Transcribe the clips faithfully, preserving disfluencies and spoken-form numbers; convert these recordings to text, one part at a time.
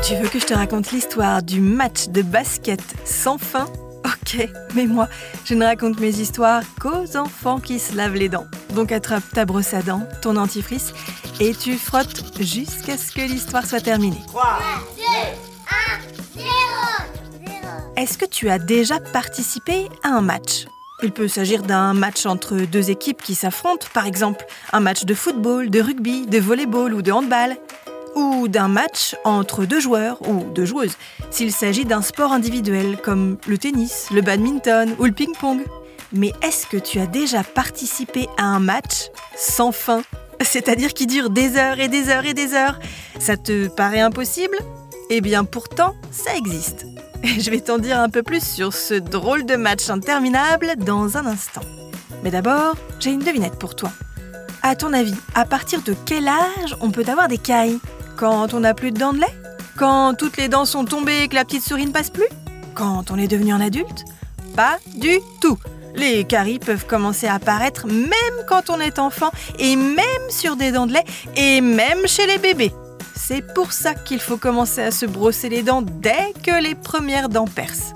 Tu veux que je te raconte l'histoire du match de basket sans fin ? Ok, mais moi, je ne raconte mes histoires qu'aux enfants qui se lavent les dents. Donc attrape ta brosse à dents, ton dentifrice, et tu frottes jusqu'à ce que l'histoire soit terminée. trois, deux, un, zéro. Est-ce que tu as déjà participé à un match ? Il peut s'agir d'un match entre deux équipes qui s'affrontent, par exemple un match de football, de rugby, de volleyball ou de handball. Ou d'un match entre deux joueurs ou deux joueuses, s'il s'agit d'un sport individuel comme le tennis, le badminton ou le ping-pong. Mais est-ce que tu as déjà participé à un match sans fin ? C'est-à-dire qui dure des heures et des heures et des heures. Ça te paraît impossible ? Eh bien pourtant, ça existe. Et je vais t'en dire un peu plus sur ce drôle de match interminable dans un instant. Mais d'abord, j'ai une devinette pour toi. À ton avis, à partir de quel âge on peut avoir des caries ? Quand on n'a plus de dents de lait ? Quand toutes les dents sont tombées et que la petite souris ne passe plus ? Quand on est devenu un adulte ? Pas du tout. Les caries peuvent commencer à apparaître même quand on est enfant et même sur des dents de lait et même chez les bébés. C'est pour ça qu'il faut commencer à se brosser les dents dès que les premières dents percent.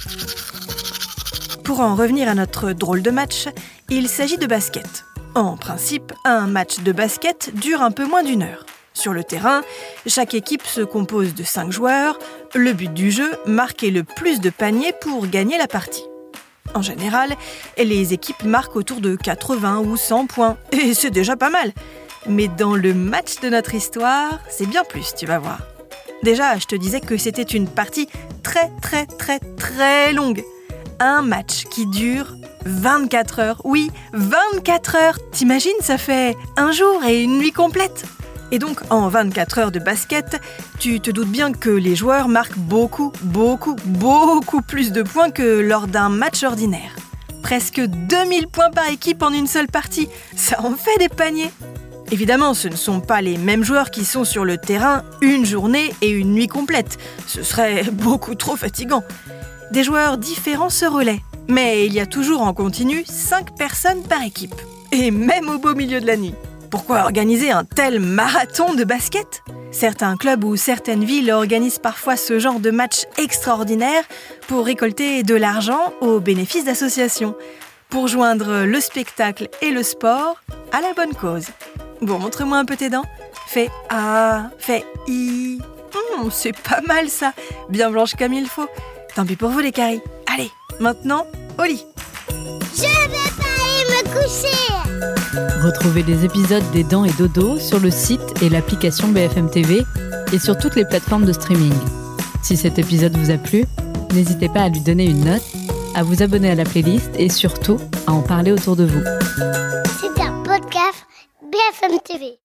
Pour en revenir à notre drôle de match, il s'agit de basket. En principe, un match de basket dure un peu moins d'une heure. Sur le terrain, chaque équipe se compose de cinq joueurs. Le but du jeu, marquer le plus de paniers pour gagner la partie. En général, les équipes marquent autour de quatre-vingts ou cent points. Et c'est déjà pas mal. Mais dans le match de notre histoire, c'est bien plus, tu vas voir. Déjà, je te disais que c'était une partie très très très très longue. Un match qui dure vingt-quatre heures. Oui, vingt-quatre heures. T'imagines, ça fait un jour et une nuit complète. Et donc, en vingt-quatre heures de basket, tu te doutes bien que les joueurs marquent beaucoup, beaucoup, beaucoup plus de points que lors d'un match ordinaire. Presque deux mille points par équipe en une seule partie. Ça en fait des paniers. Évidemment, ce ne sont pas les mêmes joueurs qui sont sur le terrain une journée et une nuit complète. Ce serait beaucoup trop fatigant. Des joueurs différents se relaient. Mais il y a toujours en continu cinq personnes par équipe. Et même au beau milieu de la nuit. Pourquoi organiser un tel marathon de basket ? Certains clubs ou certaines villes organisent parfois ce genre de match extraordinaire pour récolter de l'argent au bénéfice d'associations, pour joindre le spectacle et le sport à la bonne cause. Bon, montre-moi un peu tes dents. Fais A, fais I. Hum, c'est pas mal ça, bien blanche comme il faut. Tant pis pour vous les caries. Allez, maintenant, au lit. Je vais pas aller me coucher. Retrouvez les épisodes des Dents et Dodo sur le site et l'application B F M T V et sur toutes les plateformes de streaming. Si cet épisode vous a plu, n'hésitez pas à lui donner une note, à vous abonner à la playlist et surtout à en parler autour de vous. C'est un podcast B F M T V.